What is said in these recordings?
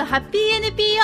ハッピー NPO。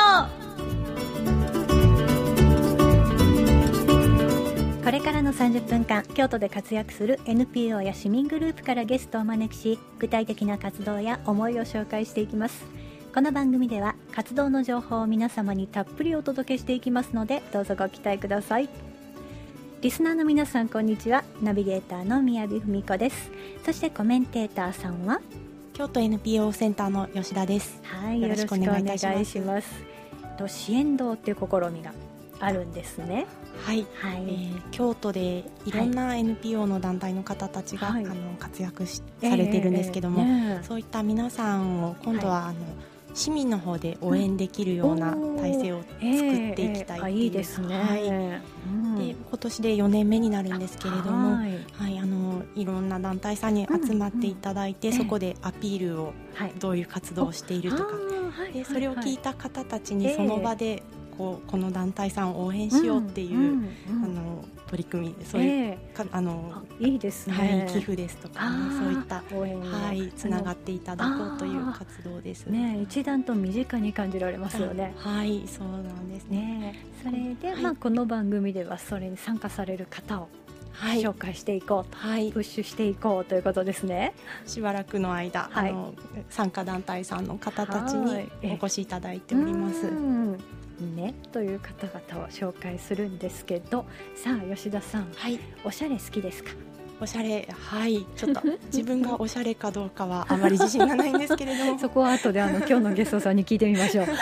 これからの30分間、京都で活躍する NPO や市民グループからゲストをお招きし、具体的な活動や思いを紹介していきます。この番組では活動の情報を皆様にたっぷりお届けしていきますので、どうぞご期待ください。リスナーの皆さん、こんにちは。ナビゲーターの宮城文子です。そしてコメンテーターさんは京都 NPO センターの吉田です。 はい、よろしくお願いいたします。支援堂っていう試みがあるんですね。 はい、京都でいろんな NPO の団体の方たちが、活躍されているんですけども、そういった皆さんを今度は、市民の方で応援できるような体制を作っていきたいっていう、 いいですね。 で今年で4年目になるんですけれども、いろんな団体さんに集まっていただいて、そこでアピールを、どういう活動をしているとか、でそれを聞いた方たちにその場でこの団体さんを応援しようっていう、取り組み、そういう、 いいですね。 寄付ですとか、そういった応援につながっていただこうという活動ですね。 一段と身近に感じられますよね。 はい、そうなんですね。 それで、この番組ではそれに参加される方を紹介していこうと、プッシュしていこうということですね。 しばらくの間、参加団体さんの方たちにお越しいただいております。 という方々を紹介するんですけど、さあ吉田さん、おしゃれ好きですか？ おしゃれ、ちょっと自分がおしゃれかどうかはあまり自信がないんですけれどもそこは後で今日のゲストさんに聞いてみましょう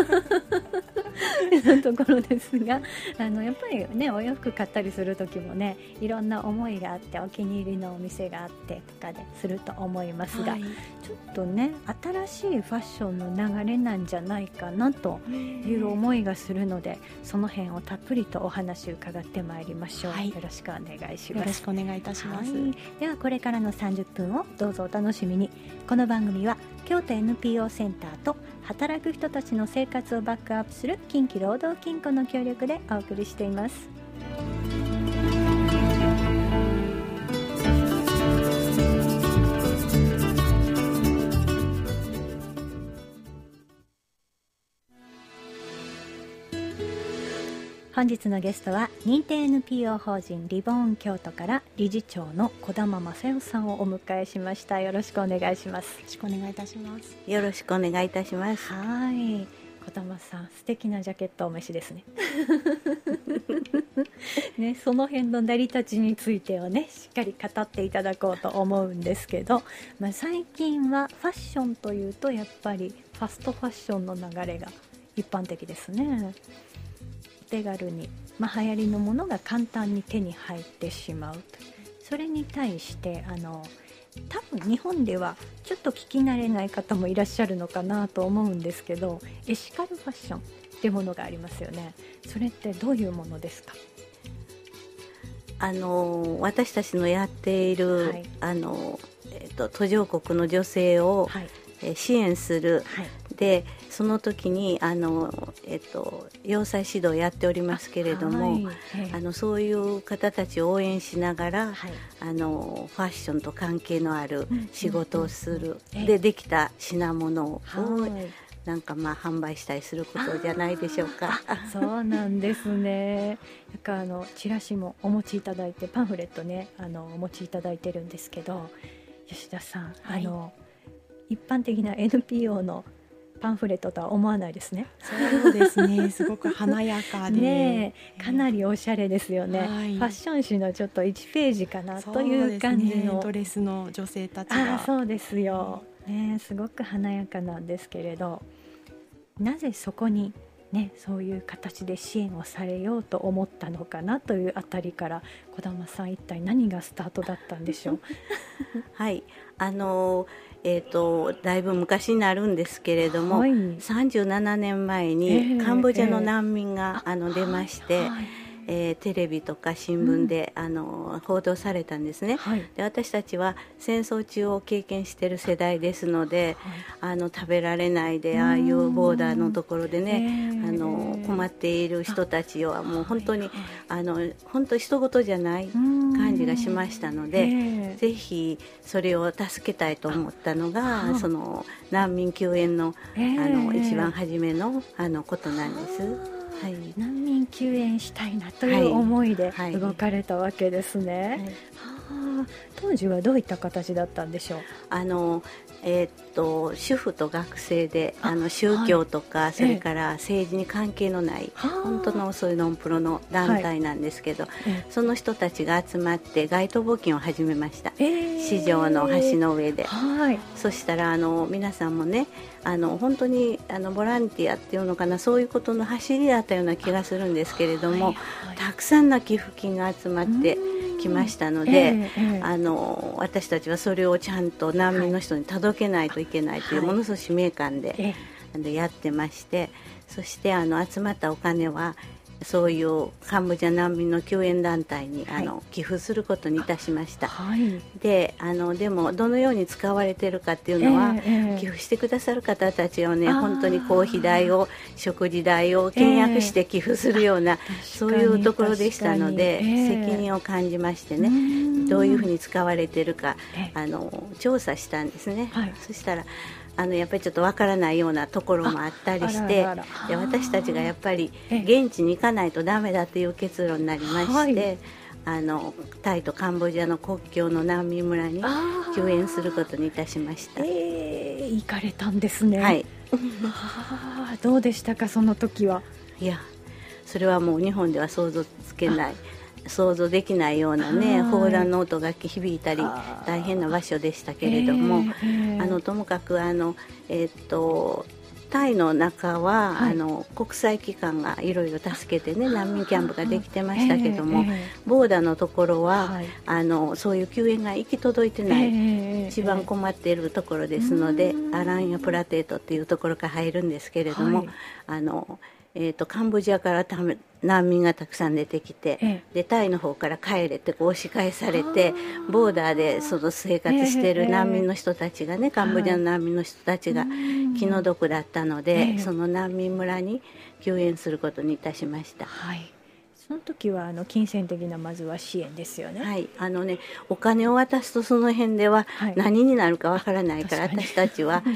のところですが、やっぱりね、お洋服買ったりする時もね、いろんな思いがあって、お気に入りのお店があってとかですると思いますが、ちょっとね、新しいファッションの流れなんじゃないかなという思いがするので、その辺をたっぷりとお話を伺ってまいりましょう。よろしくお願いします。 よろしくお願いいたします。 ではこれからの30分をどうぞお楽しみに。この番組は京都 NPO センターと働く人たちの生活をバックアップする近畿労働金庫の協力でお送りしています。本日のゲストは認定 NPO 法人リボーン京都から理事長の児玉正代さんをお迎えしました。よろしくお願いします。 よろしくお願いいたします。 よろしくお願いいたします。 児玉さん、素敵なジャケットお召しですねね、その辺の成り立ちについてをね、しっかり語っていただこうと思うんですけど、最近はファッションというとやっぱりファストファッションの流れが一般的ですね。手軽に、流行りのものが簡単に手に入ってしまうと。それに対して多分日本ではちょっと聞き慣れない方もいらっしゃるのかなと思うんですけど、エシカルファッションってものがありますよね。それってどういうものですか？ 私たちのやっている、途上国の女性を、支援する、でその時に洋裁指導をやっておりますけれども、そういう方たちを応援しながら、ファッションと関係のある仕事をする、できた品物を、なんか販売したりすることじゃないでしょうか。 そうなんですね。なんかチラシもお持ちいただいて、パンフレットね、お持ちいただいてるんですけど、吉田さん、一般的な NPO のパンフレットとは思わないですね。 そうですね、すごく華やかでね、かなりおしゃれですよね。ファッション誌のちょっと1ページかなという感じの、 ドレスの女性たちが。 そうですよ、すごく華やかなんですけれど、なぜそこにそういう形で支援をされようと思ったのかなというあたりから、児玉さん、一体何がスタートだったんでしょう？ はい、だいぶ昔になるんですけれども、37年前にカンボジアの難民が出まして、 テレビとか新聞で、報道されたんですね、で私たちは戦争中を経験している世代ですので、食べられないでああいうボーダーのところでね、困っている人たちはもう本当に本当人事じゃない感じがしましたので、ぜひそれを助けたいと思ったのがその難民救援の、一番初めのことなんです。 はい、難民救援したいなという思いで動かれたわけですね。当時はどういった形だったんでしょう。 主婦と学生で宗教とか、それから政治に関係のない、本当のそういうノンプロの団体なんですけど、その人たちが集まって街頭募金を始めました、市場の橋の上で、そしたら皆さんもね本当にボランティアっていうのかな、そういうことの走りだったような気がするんですけれども、たくさんの寄付金が集まってきましたので、私たちはそれをちゃんと難民の人に届けないといけないというものすごい使命感で、やってまして、そして集まったお金はそういうカンボジア難民の救援団体に寄付することにいたしました、でもどのように使われているかっていうのは、寄付してくださる方たちをね、本当に公費代を食事代を倹約して寄付するような、そういうところでしたので、責任を感じましてね、どういうふうに使われているか調査したんですね、そしたらやっぱりちょっとわからないようなところもあったりして、で私たちがやっぱり現地に行かないとダメだという結論になりまして、タイとカンボジアの国境の難民村に救援することにいたしました。 行かれたんですね。 はいどうでしたか、その時は。 いや、それはもう日本では想像つけない、想像できないようなね、砲弾の音が響いたり大変な場所でしたけれども、ともかくタイの中は、国際機関がいろいろ助けてね、難民キャンプができてましたけども、ボーダーのところは、そういう救援が行き届いてない、一番困っているところですので、アランやプラテートっていうところから入るんですけれども、カンボジアから難民がたくさん出てきて、でタイの方から帰れって押し返されて、ボーダーでその生活している難民の人たちがね、カンボジアの難民の人たちが気の毒だったので、その難民村に救援することにいたしました。 その時は金銭的なまずは支援ですよね。 お金を渡すとその辺では何になるかわからないから、私たちは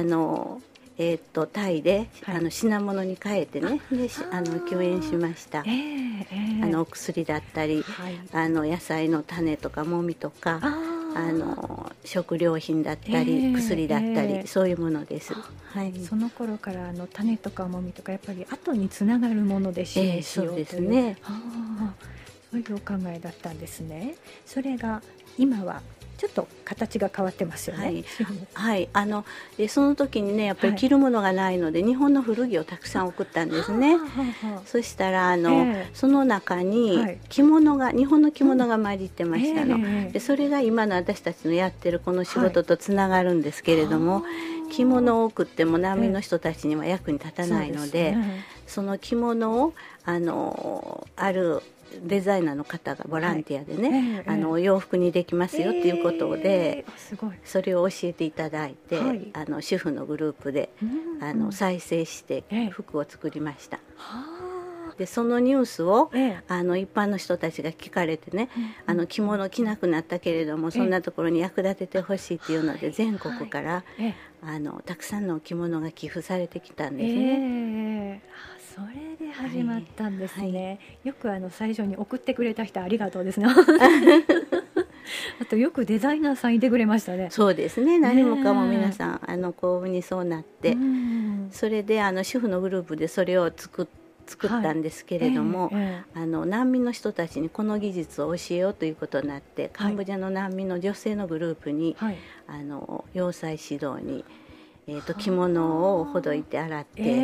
タイで、品物に変えてね、で救援しました、お薬だったり、野菜の種とかもみとか、食料品だったり、薬だったり、そういうものです。 その頃から種とかもみとかやっぱり後につながるもので支援しようという、 そうですね。 そういうお考えだったんですね。それが今はちょっと形が変わってますよね。 でその時にね、やっぱり着るものがないので、日本の古着をたくさん送ったんですね。そしたらその中に日本の着物が混じってましたの、でそれが今の私たちのやってるこの仕事とつながるんですけれども、着物を送っても難民の人たちには役に立たないので、その着物をあるデザイナーの方がボランティアでね、洋服にできますよっていうことで、それを教えていただいて、主婦のグループで再生して服を作りました。でそのニュースを、一般の人たちが聞かれてね、着物着なくなったけれども、そんなところに役立ててほしいっていうので、全国から、たくさんの着物が寄付されてきたんですね。 それで始まったんですね。よく最初に送ってくれた人ありがとうですね。あとよくデザイナーさんいてくれましたね。 そうですね。何もかも皆さん幸運にそうなって、それで主婦のグループでそれを作ったんですけれども、難民の人たちにこの技術を教えようということになって、カンボジアの難民の女性のグループに、洋裁指導に、着物をほどいて洗って、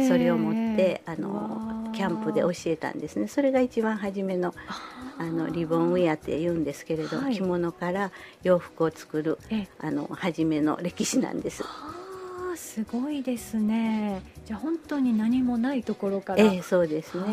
それを持ってキャンプで教えたんですね。それが一番初めのリボンウェアって言うんですけれど、着物から洋服を作る初めの歴史なんです。 すごいですね。じゃあ本当に何もないところから、 そうですね。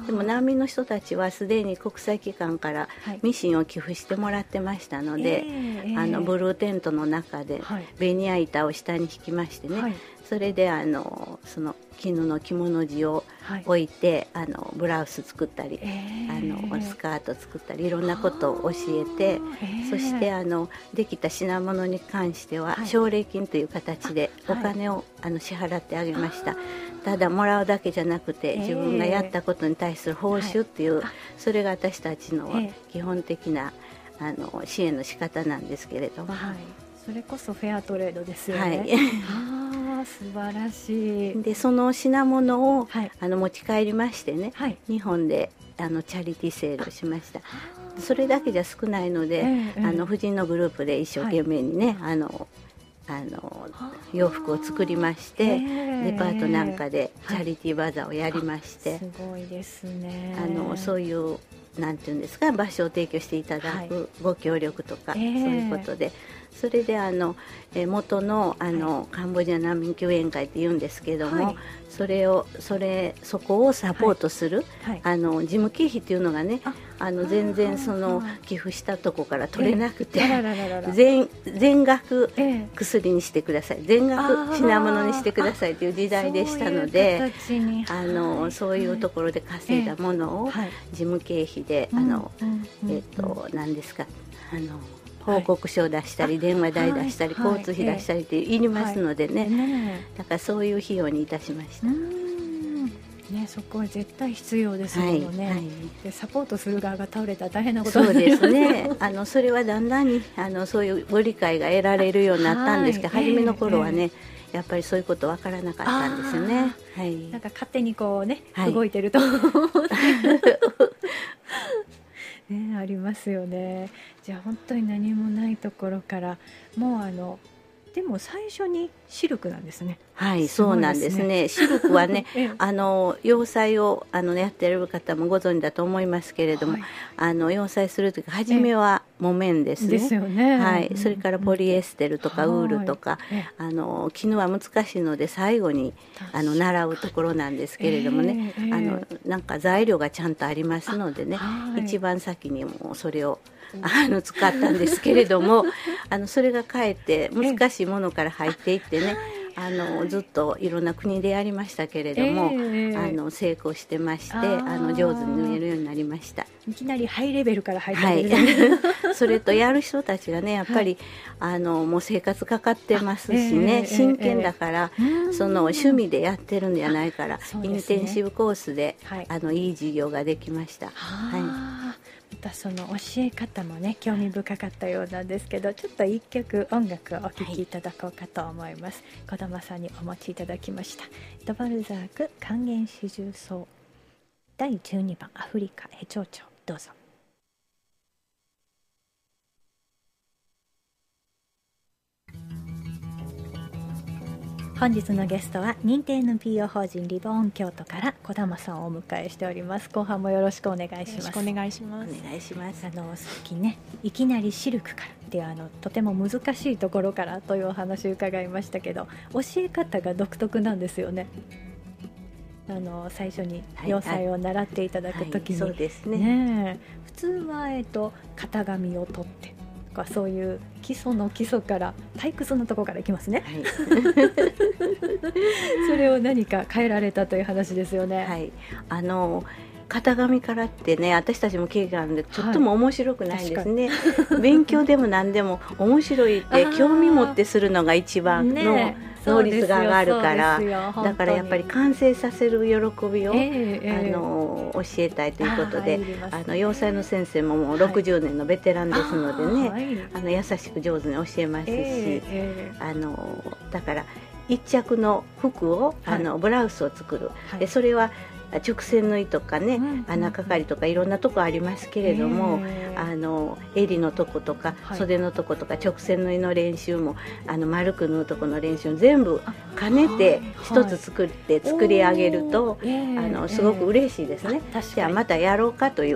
でも難民の人たちはすでに国際機関からミシンを寄付してもらってましたので、ブルーテントの中でベニヤ板を下に引きましてね、それでその絹の着物地を置いて、ブラウス作ったり、スカート作ったりいろんなことを教えて、そしてできた品物に関しては奨励金という形でお金を支払ってあげました。ただもらうだけじゃなくて、自分がやったことに対する報酬っていう、それが私たちの基本的な支援の仕方なんですけれども、 それこそフェアトレードですよね。素晴らしい。 でその品物を、持ち帰りましてね、日本でチャリティーセールをしました。それだけじゃ少ないので、婦人のグループで一生懸命にね、洋服を作りまして、デパートなんかでチャリティーバザーをやりまして、 すごいですね。 そういうなんていうんですか、場所を提供していただくご協力とか、そういうことで、それで元のカンボジア難民救援会っていうんですけども、そこをサポートする、事務経費っていうのがね、全然その寄付したとこから取れなくて、全額薬にしてください、全額品物にしてくださいという時代でしたので、そういうところで稼いだものを事務経費で何ですか、報告書を出したり、電話代出したり、交通費出したりっていりますのでね、だからそういう費用にいたしました。 そこは絶対必要ですものね。でサポートする側が倒れたら大変なことそうですね。それはだんだんにそういうご理解が得られるようになったんですけど、初めの頃はね、やっぱりそういうことわからなかったんですよね。 なんか勝手にこうね、動いてるとありますよね。じゃあ本当に何もないところからもうでも最初にシルクなんですね。 そうなんですね。シルクはね、洋裁をやっている方もご存知だと思いますけれども、洋裁するとき初めは木綿ですね。 ですよね。 それからポリエステルとかウールとか、絹は難しいので最後に習うところなんですけれどもね、なんか材料がちゃんとありますのでね、一番先にもうそれを使ったんですけれども、それがかえって難しいものから入っていってね、ずっといろんな国でやりましたけれども、成功してまして、上手に縫えるようになりました。 いきなりハイレベルから入ったんですそれとやる人たちがね、やっぱり、もう生活かかってますしね、真剣だから、その趣味でやってるんじゃないから、インテンシブコースで、いい授業ができました。 またその教え方もね、興味深かったようなんですけど、ちょっと一曲音楽をお聴きいただこうかと思います。児玉さんにお持ちいただきましたドバルザーク還元四重奏第12番アフリカヘチョウチョウ、どうぞ。本日のゲストは認定 NPO 法人リボン京都から児玉さんをお迎えしております。後半もよろしくお願いします。 よろしくお願いします。 お願いします。 さっきね、いきなりシルクからっていうとても難しいところからというお話を伺いましたけど、教え方が独特なんですよね。最初に洋裁を習っていただくときに、 そうですね。 普通は型紙を取ってとか、そういう基礎の基礎から退屈のところからいきますね。それを何か変えられたという話ですよね。 型紙からってね、私たちも経験あるんで、とっても面白くないんですね。勉強でも何でも面白いって興味持ってするのが一番の能率が上がるから、だからやっぱり完成させる喜びを、教えたいということで、洋裁の先生ももう60年のベテランですのでね、優しく上手に教えますし、だから一着の服をブラウスを作る、でそれは直線縫いとかね、穴かかりとかいろんなとこありますけれども、襟のとことか袖のとことか直線縫いの練習も丸く縫うとこの練習も全部兼ねて一つ作り上げると、すごく嬉しいですね。じゃあまたやろうかという、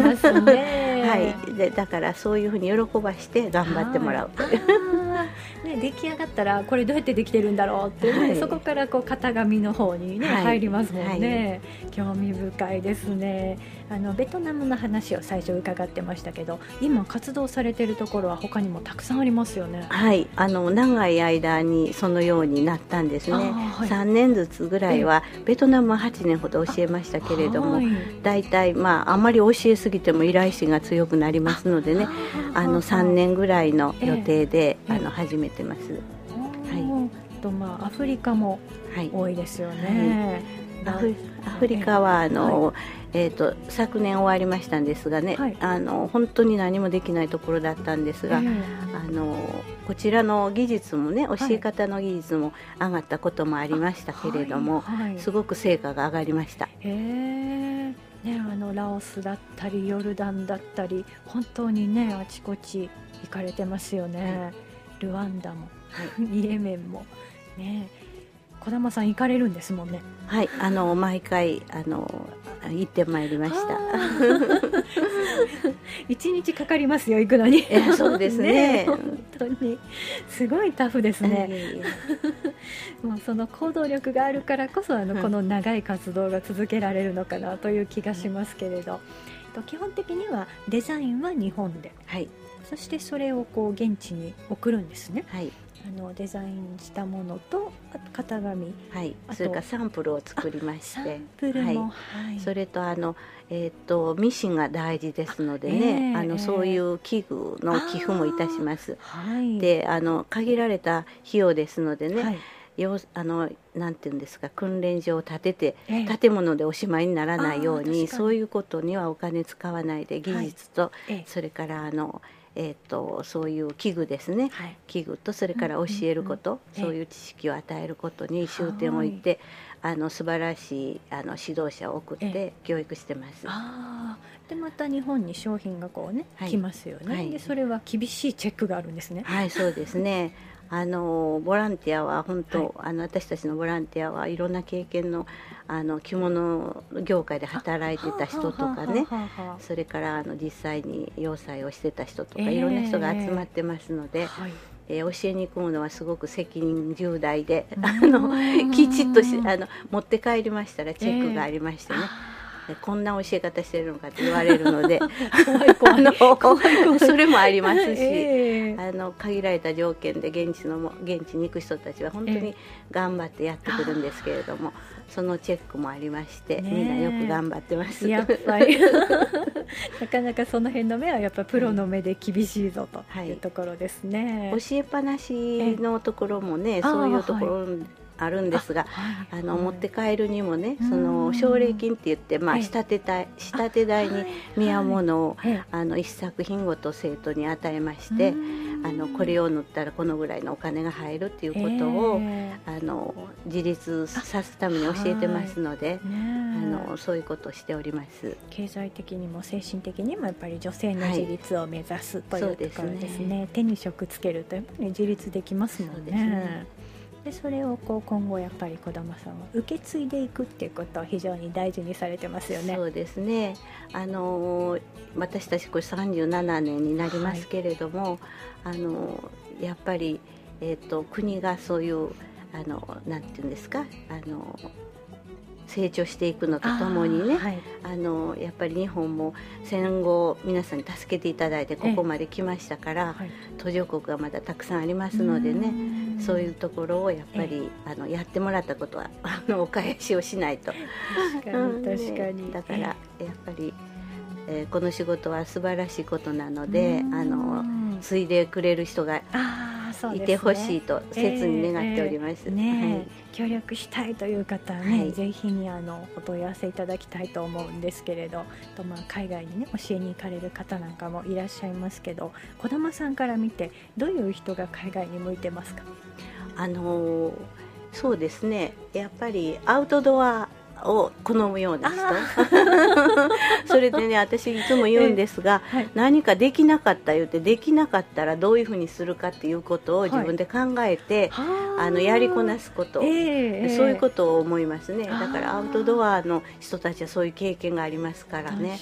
でだからそういうふうに喜ばして頑張ってもらうという。 ね、出来上がったらこれどうやってできてるんだろうっていうね、そこからこう型紙の方にね、入りますもんね、興味深いですね。ベトナムの話を最初伺ってましたけど、今活動されているところは他にもたくさんありますよね。 はい、長い間にそのようになったんですね。3年ずつぐらいはベトナムは8年ほど教えましたけれども、だいたいあんまり教えすぎても依頼心が強くなりますのでね、3年ぐらいの予定で、始めてます。 アフリカも多いですよね。 アフリカは昨年終わりましたんですがね、本当に何もできないところだったんですが、こちらの技術もね、教え方の技術も上がったこともありましたけれども、すごく成果が上がりました。 ラオスだったりヨルダンだったり、本当にねあちこち行かれてますよね。ルワンダも、イエメンもね。児玉さん行かれるんですもんね。 はい、毎回行ってまいりました。 1日かかりますよ、行くのに。 そうですね。 本当にすごいタフですね。もうその行動力があるからこそこの長い活動が続けられるのかなという気がしますけれど、基本的にはデザインは日本で、そしてそれをこう現地に送るんですね。デザインしたものと、あと型紙、 それからサンプルを作りまして、 サンプルも、 それとミシンが大事ですのでね、そういう器具の寄付もいたします。で限られた費用ですのでね、なんていうんですか、訓練場を建てて、建物でおしまいにならないように、そういうことにはお金使わないで、技術と、それからそういう器具ですね、器具とそれから教えること、そういう知識を与えることに終点を置いて、素晴らしい指導者を送って教育してます。 でまた日本に商品がこうね、来ますよね。でそれは厳しいチェックがあるんですね。 そうですね。ボランティアは本当、私たちのボランティアはいろんな経験の着物業界で働いてた人とかね、それから実際に洋裁をしてた人とか、いろんな人が集まってますので、教えに行くものはすごく責任重大で、きちっと持って帰りましたらチェックがありましてね、こんな教え方してるのかって言われるのでそれもありますし、限られた条件で現地に行く人たちは本当に頑張ってやってくるんですけれども、そのチェックもありまして、みんなよく頑張ってます。 やっぱりなかなかその辺の目はやっぱプロの目で厳しいぞというところですね。 教えっぱなしのところもね、そういうところあるんですが、持って帰るにもね、その奨励金って言って、仕立て代に見合うものを1作品ごと生徒に与えまして、これを塗ったらこのぐらいのお金が入るっていうことを自立さすために教えてますので、そういうことをしております。 経済的にも精神的にもやっぱり女性の自立を目指すというところですね。手に職つけるとやっぱり自立できますもんね。でそれを今後やっぱり児玉さんは受け継いでいくっていうことを非常に大事にされてますよね。 そうですね。私たちこれ37年になりますけれども、やっぱり、国がそういうなんていうんですか、成長していくのとともにね、やっぱり日本も戦後皆さんに助けていただいてここまで来ましたから、途上国がまだたくさんありますのでね、そういうところをやっぱりやってもらったことはお返しをしないと。 確かにだからやっぱり、この仕事は素晴らしいことなので、継いでくれる人がいてほしいと切に願っております。 協力したいという方はね、ぜひにお問い合わせいただきたいと思うんですけれど、海外にね教えに行かれる方なんかもいらっしゃいますけど、児玉さんから見てどういう人が海外に向いてますか？ そうですね、やっぱりアウトドアを好むような人それでね、私いつも言うんですが、何かできなかった言ってできなかったらどういうふうにするかっていうことを自分で考えて、やりこなすこと、そういうことを思いますね。だからアウトドアの人たちはそういう経験がありますからね、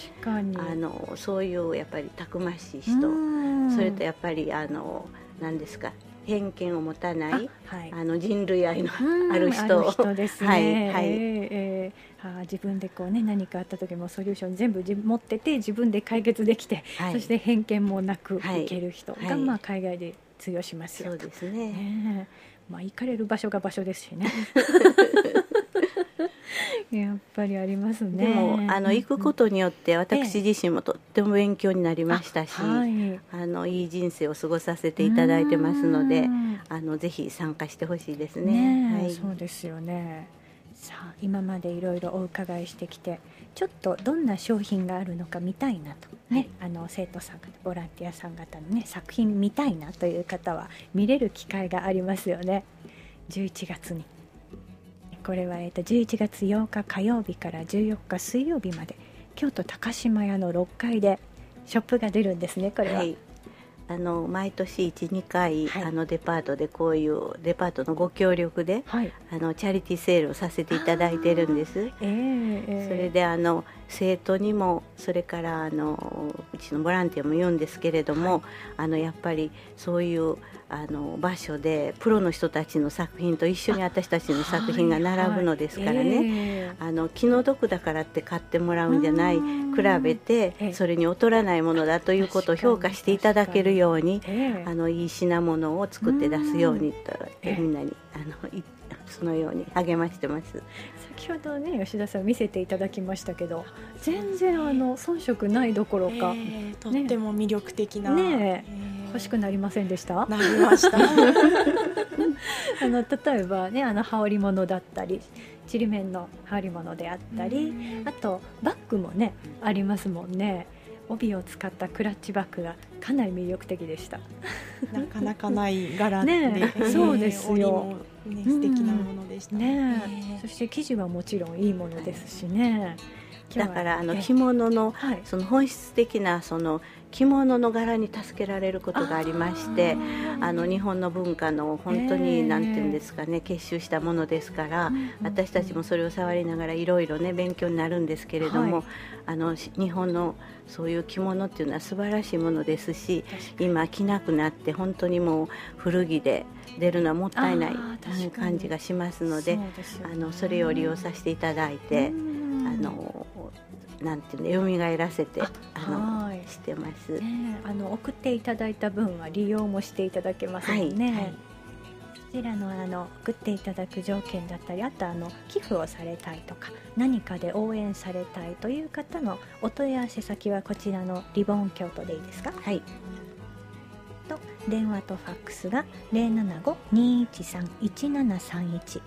そういうやっぱりたくましい人、それとやっぱり何ですか、 偏見を持たない、人類愛のある人ですね。自分でこうね、何かあった時もソリューション全部持ってて自分で解決できて、そして偏見もなくいける人が、海外で通用しますよ。 そうですね。 行かれる場所が場所ですしね。やっぱりありますね。 でも行くことによって私自身もとっても勉強になりましたし、いい人生を過ごさせていただいてますので、ぜひ参加してほしいですね。 そうですよね。さあ、今までいろいろお伺いしてきて、ちょっとどんな商品があるのか見たいなとね、生徒さん方、ボランティアさん方のね、作品見たいなという方は見れる機会がありますよね。11月に。これは11月8日火曜日から14日水曜日まで京都高島屋の6階でショップが出るんですね。これは、 毎年 1,2 回、デパートでこういうデパートのご協力で、チャリティーセールをさせていただいてるんです。それで生徒にもそれからうちのボランティアも言うんですけれども、やっぱりそういう場所でプロの人たちの作品と一緒に私たちの作品が並ぶのですからね、気の毒だからって買ってもらうんじゃない、比べてそれに劣らないものだということを評価していただけるように、いい品物を作って出すようにと、みんなにそのように励ましてます。 先ほどね、吉田さん見せていただきましたけど、全然遜色ないどころか、 とっても魅力的な、 欲しくなりませんでした？ なりました。 例えばね、羽織物だったりちりめんの羽織物であったり、あとバッグもねありますもんね。帯を使ったクラッチバッグがかなり魅力的でした。 なかなかない柄で、 そうですよ、 素敵なものでしたね。 そして生地はもちろんいいものですしね。 だから着物のその本質的なその着物の柄に助けられることがありまして、日本の文化の本当になんていうんですかね、結集したものですから、私たちもそれを触りながらいろいろね勉強になるんですけれども、日本のそういう着物っていうのは素晴らしいものですし、今着なくなって本当にもう古着で出るのはもったいない感じがしますので、それを利用させていただいて、なんていうの、蘇らせてしてます。 送っていただいた分は利用もしていただけますもんね。そちらの送っていただく条件だったり、あと寄付をされたいとか何かで応援されたいという方のお問い合わせ先はこちらのリボン京都でいいですか？はい。と電話とファックスが 075-213-1731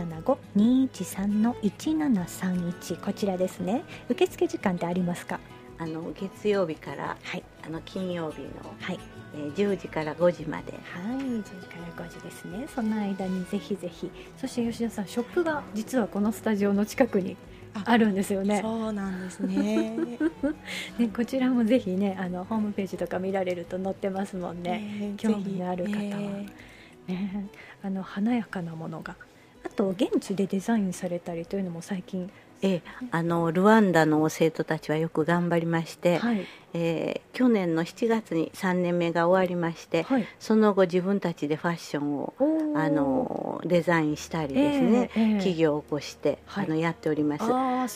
075-213-1731 こちらですね。受付時間ってありますか？ 月曜日から、金曜日の、10時から5時まで、 10時から5時ですね。その間にぜひぜひ。そして吉田さん、ショップが実はこのスタジオの近くにあるんですよね。 そうなんですね。 でこちらもぜひね、ホームページとか見られると載ってますもんね。興味のある方は、華やかなものが、あと現地でデザインされたりというのも最近、 ルワンダの生徒たちはよく頑張りまして、去年の7月に3年目が終わりまして、その後自分たちでファッションをデザインしたりですね、企業を起こして、やっております。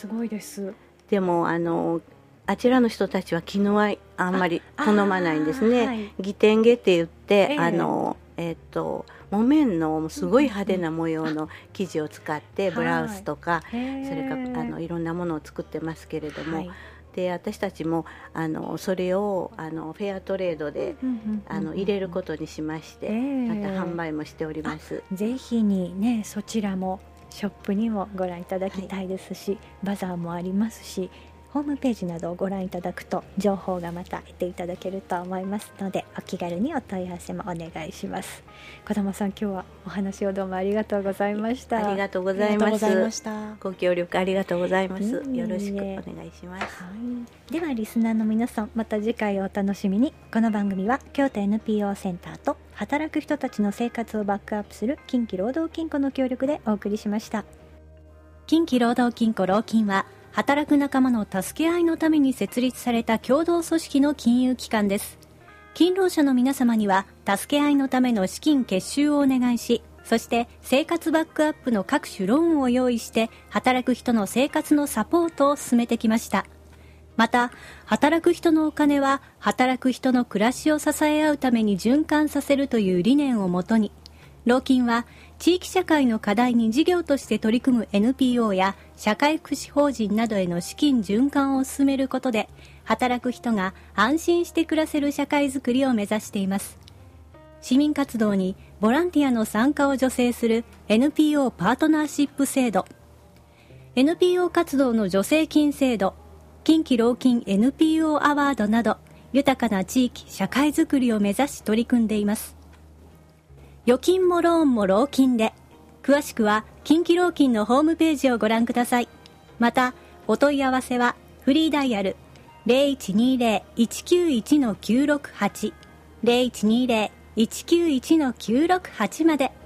すごいです。でもあちらの人たちは絹はあんまり好まないんですね。ギテンゲって言って、木綿のすごい派手な模様の生地を使ってブラウスとか、それからいろんなものを作ってますけれども、で私たちもそれをフェアトレードで入れることにしまして、また販売もしております。 ぜひにね、そちらもショップにもご覧いただきたいですし、バザーもありますし、ホームページなどをご覧いただくと情報がまた得ていただけると思いますので、お気軽にお問い合わせもお願いします。児玉さん、今日はお話をどうもありがとうございました。 ありがとうございます。ご協力ありがとうございます。よろしくお願いします。 ではリスナーの皆さん、また次回をお楽しみに。この番組は京都 NPO センターと働く人たちの生活をバックアップする近畿労働金庫の協力でお送りしました。近畿労働金庫労金は働く仲間の助け合いのために設立された共同組織の金融機関です。 勤労者の皆様には助け合いのための資金結集をお願いし、そして生活バックアップの各種ローンを用意して働く人の生活のサポートを進めてきました。また、働く人のお金は働く人の暮らしを支え合うために循環させるという理念をもとに、労金は地域社会の課題に事業として取り組む NPO や社会福祉法人などへの資金循環を進めることで、働く人が安心して暮らせる社会づくりを目指しています。市民活動にボランティアの参加を助成する NPO パートナーシップ制度、NPO 活動の助成金制度、近畿労金 NPO アワードなど、豊かな地域社会づくりを目指し取り組んでいます。預金もローンも労金で、詳しくは近畿労金のホームページをご覧ください。また、お問い合わせはフリーダイヤル 0120-191-968 0120-191-968まで。